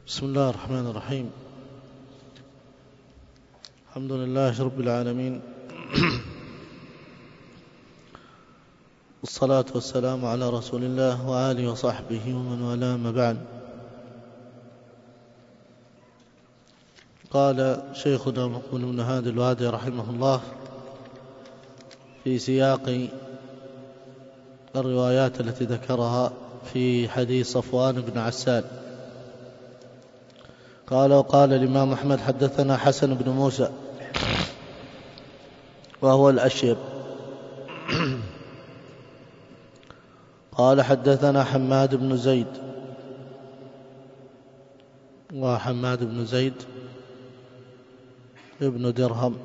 بسم الله الرحمن الرحيم. الحمد لله رب العالمين، والصلاة والسلام على رسول الله وآله وصحبه ومن والاه، ما بعد. قال شيخنا مقبول بن هادي الوادي رحمه الله في سياق الروايات التي ذكرها في حديث صفوان بن عسال، وقال الإمام أحمد: حدثنا حسن بن موسى وهو الأشيب، قال حدثنا حماد بن زيد، وحماد بن زيد ابن درهم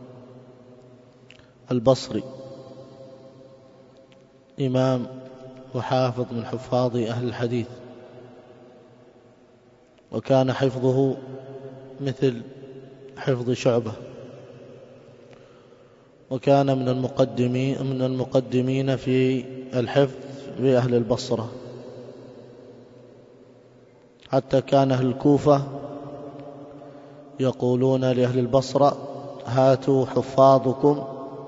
البصري، إمام وحافظ من حفاظ أهل الحديث، وكان حفظه مثل حفظ شعبة، وكان من المقدمين في الحفظ بأهل البصرة، حتى كان أهل الكوفة يقولون لأهل البصرة: هاتوا حفاظكم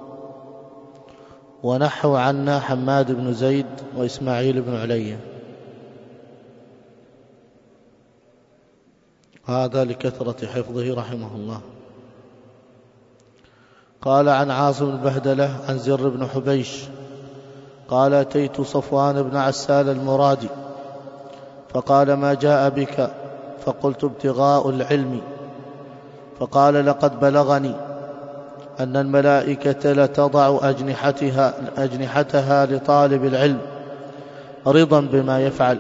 ونحوا عنا حماد بن زيد وإسماعيل بن علية. هذا لكثرة حفظه رحمه الله. قال عن عاصم البهدلة عن زر بن حبيش قال: أتيت صفوان بن عسال المرادي فقال: ما جاء بك؟ فقلت: ابتغاء العلم. فقال: لقد بلغني أن الملائكة لتضع أجنحتها لطالب العلم رضا بما يفعل.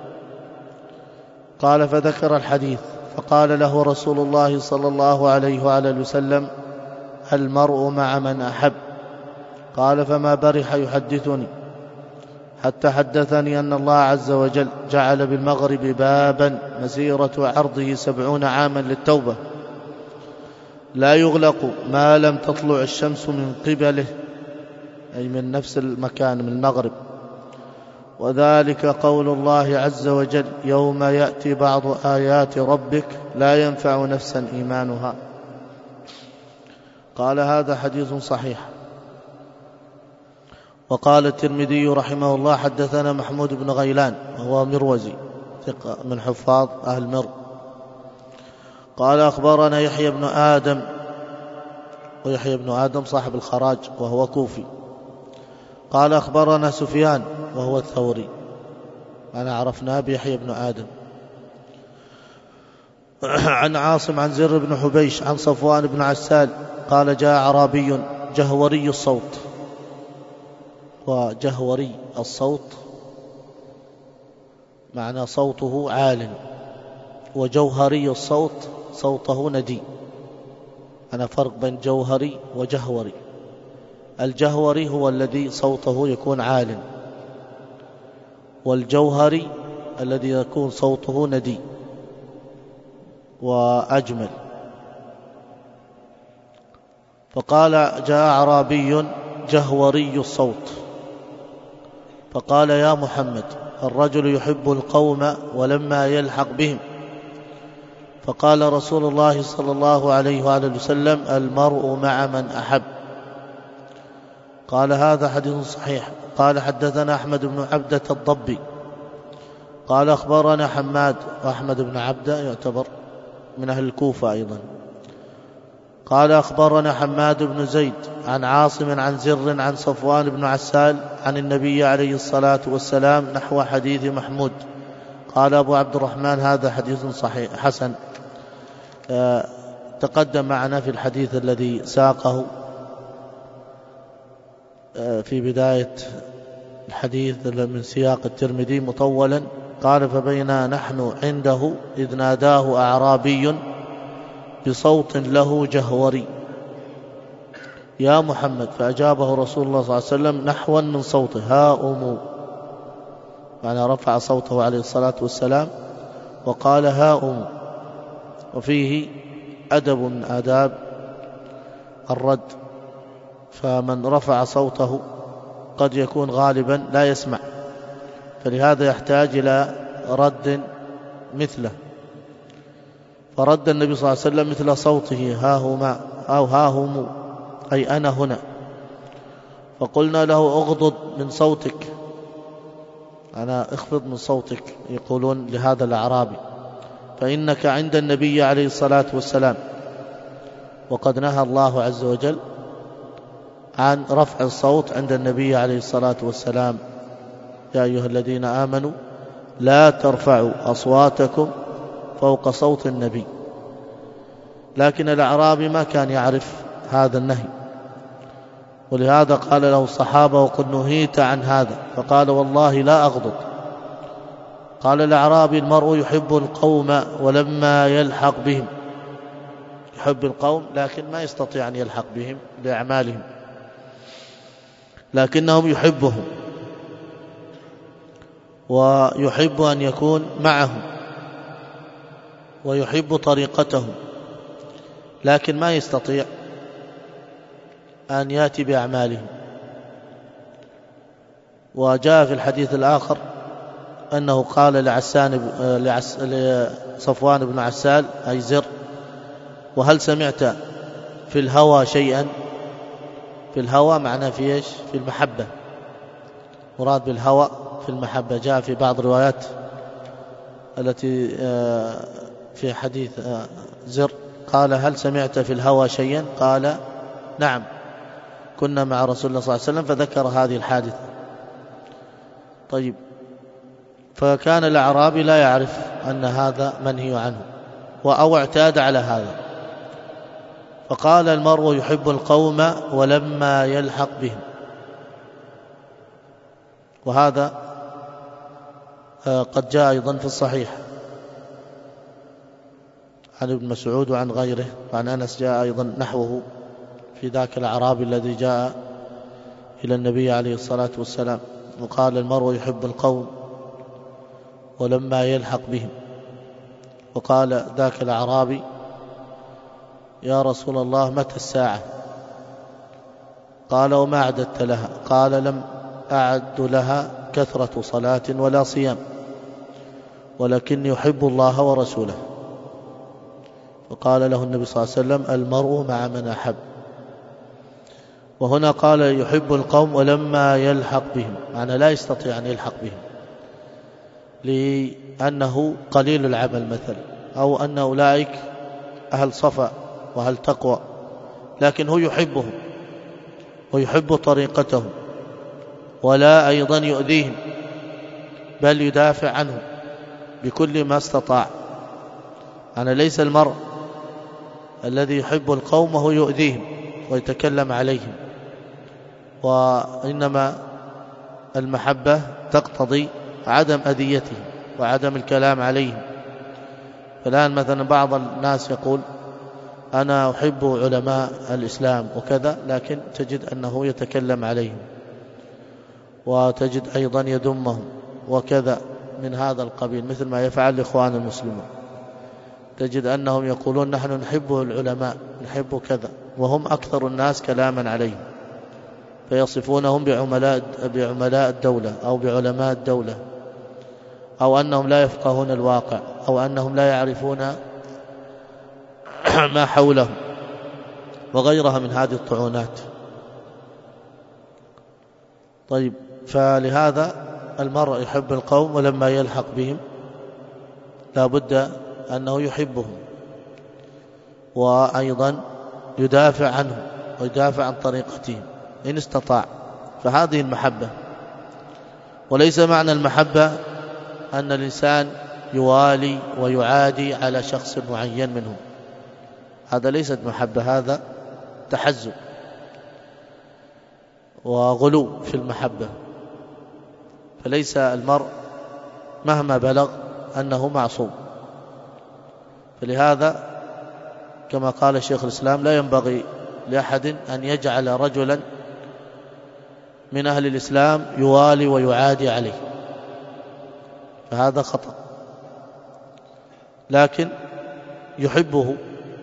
قال: فذكر الحديث، فقال له رسول الله صلى الله عليه وآله وسلم: المرء مع من أحب. قال: فما برح يحدثني حتى حدثني أن الله عز وجل جعل بالمغرب بابا مسيرة عرضه 70 عاما للتوبة، لا يغلق ما لم تطلع الشمس من قبله، أي من نفس المكان، من المغرب. وذلك قول الله عز وجل: يوم يأتي بعض آيات ربك لا ينفع نفسا إيمانها. قال: هذا حديث صحيح. وقال الترمذي رحمه الله: حدثنا محمود بن غيلان وهو مروزي، ثقة من حفاظ أهل مر. قال: أخبرنا يحيى بن آدم، ويحيى بن آدم صاحب الخراج وهو كوفي. قال: أخبرنا سفيان وهو الثوري، أنا عرفناه بيحيى بن آدم. عن عاصم عن زر بن حبيش عن صفوان بن عسال قال: جاء أعرابي جهوري الصوت، وجهوري الصوت معنى صوته عال، وجوهري الصوت صوته ندي. أنا فرق بين جوهري وجهوري. الجهوري هو الذي صوته يكون عال، والجوهري الذي يكون صوته ندي وأجمل. فقال: جاء أعرابي جهوري الصوت فقال: يا محمد، الرجل يحب القوم ولما يلحق بهم. فقال رسول الله صلى الله عليه وآله وسلم: المرء مع من أحب. قال: هذا حديث صحيح. قال: حدثنا أحمد بن عبدة الضبي قال: أخبرنا حماد، وأحمد بن عبدة يعتبر من أهل الكوفة أيضا. قال: أخبرنا حماد بن زيد عن عاصم عن زر عن صفوان بن عسال عن النبي عليه الصلاة والسلام نحو حديث محمود. قال أبو عبد الرحمن: هذا حديث صحيح حسن. تقدم معنا في الحديث الذي ساقه في بداية الحديث من سياق الترمذي مطولا. قال: فبينا نحن عنده إذ ناداه أعرابي بصوت له جهوري: يا محمد. فأجابه رسول الله صلى الله عليه وسلم نحوا من صوته: ها أمو، معنى رفع صوته عليه الصلاة والسلام وقال: ها أمو. وفيه أدب من آداب الرد، فمن رفع صوته قد يكون غالبا لا يسمع، فلهذا يحتاج إلى رد مثله. فرد النبي صلى الله عليه وسلم مثل صوته: ها هما أو ها هم، أي أنا هنا. فقلنا له: اغضض من صوتك، أنا اخفض من صوتك، يقولون لهذا الأعرابي، فإنك عند النبي عليه الصلاة والسلام، وقد نهى الله عز وجل عن رفع الصوت عند النبي عليه الصلاة والسلام: يا أيها الذين آمنوا لا ترفعوا أصواتكم فوق صوت النبي. لكن الأعرابي ما كان يعرف هذا النهي، ولهذا قال له الصحابة: وقد نهيت عن هذا. فقال: والله لا أغضب. قال الأعرابي: المرء يحب القوم ولما يلحق بهم، يحب القوم لكن ما يستطيع أن يلحق بهم بأعمالهم، لكنهم يحبهم ويحب أن يكون معهم ويحب طريقتهم، لكن ما يستطيع أن يأتي بأعمالهم. وجاء في الحديث الآخر أنه قال لصفوان بن عسال أي زر: وهل سمعت في الهوى شيئا؟ في الهوى معناه في إيش؟ في المحبة، مراد بالهوى في المحبة. جاء في بعض الروايات التي في حديث زر قال: هل سمعت في الهوى شيئا؟ قال: نعم، كنا مع رسول الله صلى الله عليه وسلم، فذكر هذه الحادثة. طيب، فكان الأعرابي لا يعرف أن هذا منهي عنه أو اعتاد على هذا، فقال: المرء يحب القوم ولما يلحق بهم. وهذا قد جاء أيضا في الصحيح عن ابن مسعود وعن غيره، وعن أنس جاء أيضا نحوه في ذاك الأعرابي الذي جاء إلى النبي عليه الصلاة والسلام وقال: المرء يحب القوم ولما يلحق بهم. وقال ذاك الأعرابي: يا رسول الله، متى الساعة؟ قال: وما أعددت لها؟ قال: لم أعد لها كثرة صلاة ولا صيام، ولكني يحب الله ورسوله. وقال له النبي صلى الله عليه وسلم: المرء مع من أحب. وهنا قال: يحب القوم ولما يلحق بهم، معنى لا يستطيع أن يلحق بهم لأنه قليل العمل مثلا، أو أن أولئك أهل صفا وأهل تقوى، لكن هو يحبهم ويحب طريقتهم، ولا أيضا يؤذيهم، بل يدافع عنهم بكل ما استطاع. أنا ليس المرء الذي يحب القوم وهو يؤذيهم ويتكلم عليهم، وإنما المحبة تقتضي عدم أذيتهم وعدم الكلام عليهم. فالآن مثلا بعض الناس يقول: أنا أحب علماء الإسلام وكذا، لكن تجد أنه يتكلم عليهم، وتجد أيضا يذمهم وكذا من هذا القبيل، مثل ما يفعل الإخوان المسلمون. تجد أنهم يقولون: نحن نحب العلماء، نحب كذا، وهم أكثر الناس كلاما عليهم، فيصفونهم بعملاء الدولة أو بعلماء الدولة، أو أنهم لا يفقهون الواقع، أو أنهم لا يعرفون ما حولهم، وغيرها من هذه الطعونات. طيب، فلهذا المرء يحب القوم ولما يلحق بهم لا بد أنه يحبهم، وأيضا يدافع عنهم ويدافع عن طريقتهم إن استطاع. فهذه المحبة. وليس معنى المحبة أن الإنسان يوالي ويعادي على شخص معين منهم، هذا ليست محبة، هذا تحزب وغلو في المحبة. فليس المرء مهما بلغ أنه معصوم. فلهذا كما قال شيخ الإسلام: لا ينبغي لأحد أن يجعل رجلا من أهل الإسلام يوالي ويعادي عليه، فهذا خطأ، لكن يحبه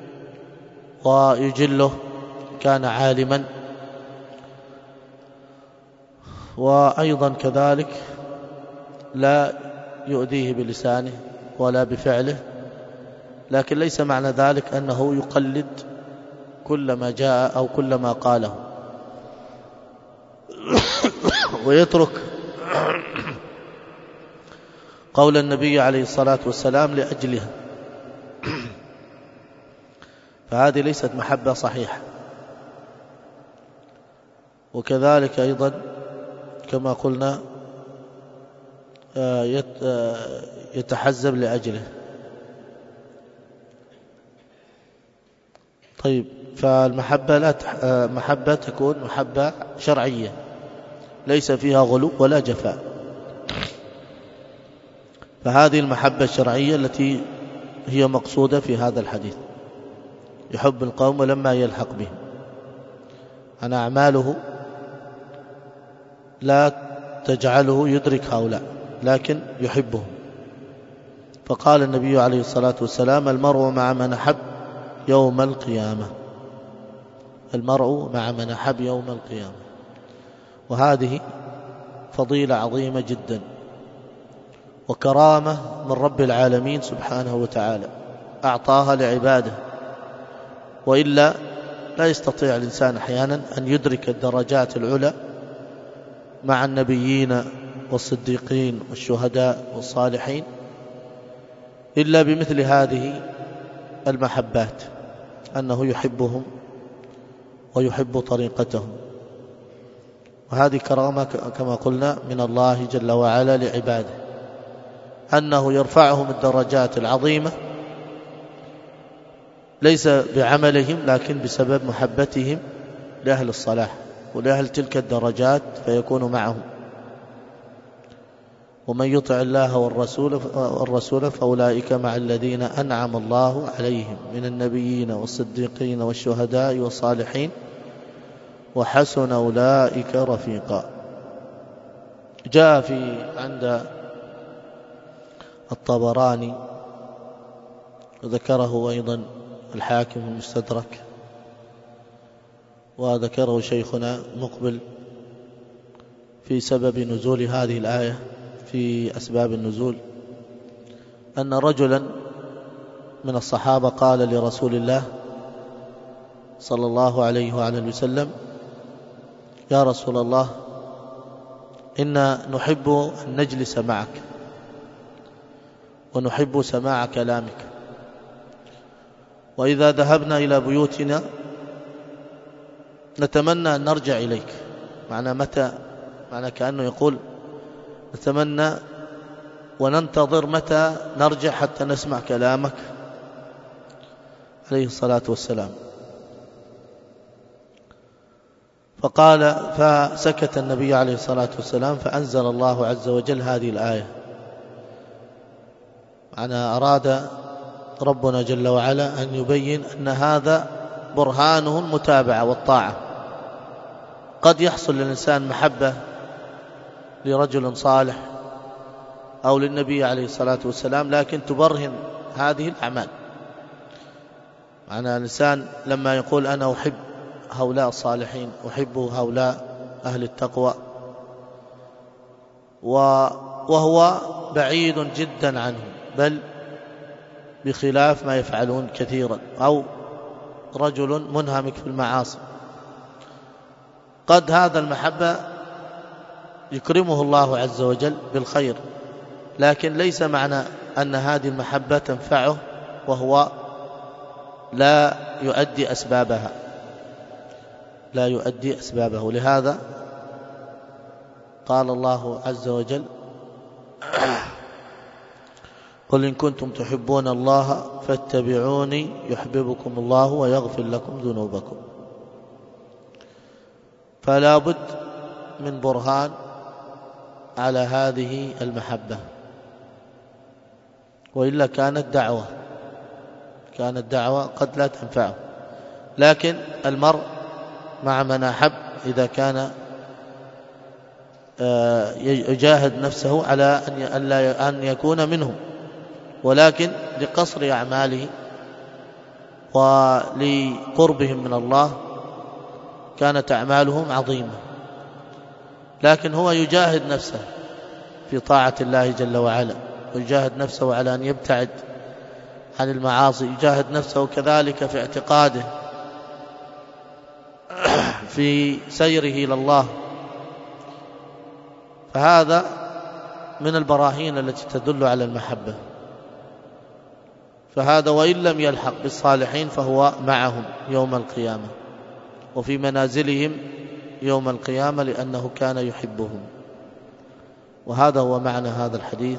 ويجله، كان عالما، وأيضا كذلك لا يؤذيه بلسانه ولا بفعله، لكن ليس معنى ذلك أنه يقلد كل ما جاء أو كل ما قاله ويترك قول النبي عليه الصلاة والسلام لأجلها، فهذه ليست محبة صحيحة. وكذلك أيضا كما قلنا يتحزب لأجله. طيب، فالمحبة محبة تكون محبة شرعية ليس فيها غلو ولا جفاء، فهذه المحبة الشرعية التي هي مقصودة في هذا الحديث. يحب القوم ولما يلحق بهم، أن أعماله لا تجعله يدرك هؤلاء لكن يحبهم. فقال النبي عليه الصلاة والسلام: المرء مع من أحب يوم القيامة. المرء مع من أحب يوم القيامة. وهذه فضيلة عظيمة جدا وكرامة من رب العالمين سبحانه وتعالى أعطاها لعباده، وإلا لا يستطيع الإنسان أحيانا أن يدرك الدرجات العلى مع النبيين والصديقين والشهداء والصالحين إلا بمثل هذه المحبات، أنه يحبهم ويحب طريقتهم. وهذه كرامة كما قلنا من الله جل وعلا لعباده، أنه يرفعهم الدرجات العظيمة ليس بعملهم لكن بسبب محبتهم لأهل الصلاح ولأهل تلك الدرجات، فيكون معهم. ومن يطع الله والرسول فأولئك مع الذين أنعم الله عليهم من النبيين والصديقين والشهداء والصالحين وحسن أولئك رفيقا. جاء عند الطبراني وذكره أيضا الحاكم المستدرك، وذكره شيخنا مقبل في سبب نزول هذه الآية في أسباب النزول، أن رجلا من الصحابة قال لرسول الله صلى الله عليه وعلى وسلم: يا رسول الله، إنا نحب أن نجلس معك ونحب سماع كلامك، وإذا ذهبنا إلى بيوتنا نتمنى أن نرجع إليك. معنى كأنه يقول نتمنى وننتظر متى نرجع حتى نسمع كلامك عليه الصلاة والسلام. فسكت النبي عليه الصلاة والسلام، فأنزل الله عز وجل هذه الآية. أراد ربنا جل وعلا أن يبين أن هذا برهانه المتابعة والطاعة. قد يحصل للإنسان محبة لرجل صالح أو للنبي عليه الصلاة والسلام، لكن تبرهن هذه الأعمال. الإنسان لما يقول أنا أحب هؤلاء الصالحين، أحب هؤلاء أهل التقوى، وهو بعيد جدا عنهم، بل بخلاف ما يفعلون كثيرا، أو رجل منهمك في المعاصي، قد هذا المحبة يكرمه الله عز وجل بالخير، لكن ليس معنى أن هذه المحبة تنفعه وهو لا يؤدي أسبابها، لا يؤدي أسبابه. لهذا قال الله عز وجل: قل إن كنتم تحبون الله فاتبعوني يحببكم الله ويغفر لكم ذنوبكم. فلا بد من برهان على هذه المحبة، وإلا كانت دعوة قد لا تنفعه. لكن المرء مع من أحب إذا كان يجاهد نفسه على أن يكون منهم، ولكن لقصر أعماله ولقربهم من الله كانت أعمالهم عظيمة، لكن هو يجاهد نفسه في طاعة الله جل وعلا، ويجاهد نفسه على أن يبتعد عن المعاصي، يجاهد نفسه كذلك في اعتقاده، في سيره إلى الله. فهذا من البراهين التي تدل على المحبة. فهذا وإن لم يلحق بالصالحين فهو معهم يوم القيامة وفي منازلهم يوم القيامة، لأنه كان يحبهم. وهذا هو معنى هذا الحديث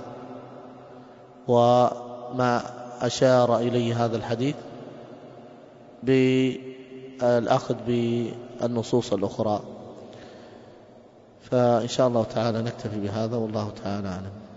وما أشار إليه هذا الحديث بالأخذ بالنصوص الأخرى. فإن شاء الله تعالى نكتفي بهذا، والله تعالى أعلم.